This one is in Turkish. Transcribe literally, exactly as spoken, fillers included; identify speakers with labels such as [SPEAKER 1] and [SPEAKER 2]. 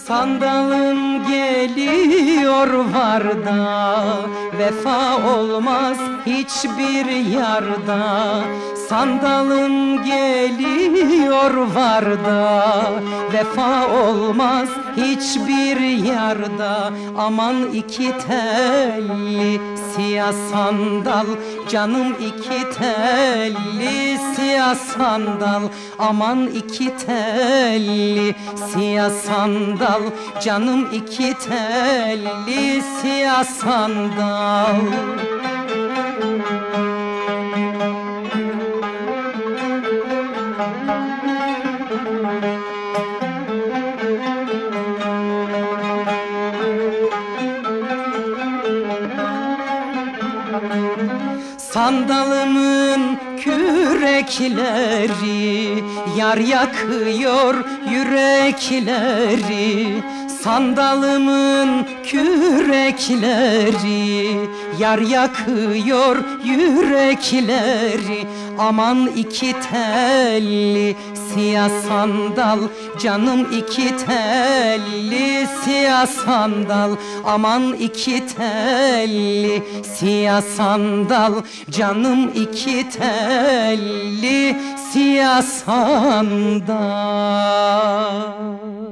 [SPEAKER 1] Sandalım geliyor var da, vefa olmaz hiçbir yarda. Sandalım geliyor var da, vefa olmaz hiçbir yarda. Aman iki telli siyah sandal, canım iki telli siyah sandal. Aman iki telli siyah sandal, canım iki telli siyah sandal. Sandalımın kürekleri yar yakıyor yürekleri. Sandalımın kürekleri yar yakıyor yürekleri. Aman iki telli siyah sandal, canım iki telli siyah sandal. Aman iki telli siyah sandal, canım iki telli siyah sandal.